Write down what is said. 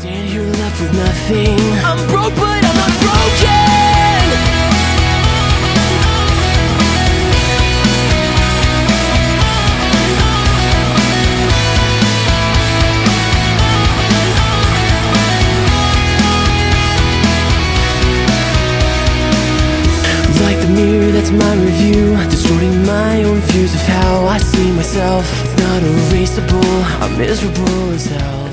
Stand here left with nothing. I'm broke but I'm not broken. Like the mirror that's my review, distorting my own views of how I see myself. It's not erasable, I'm miserable as hell.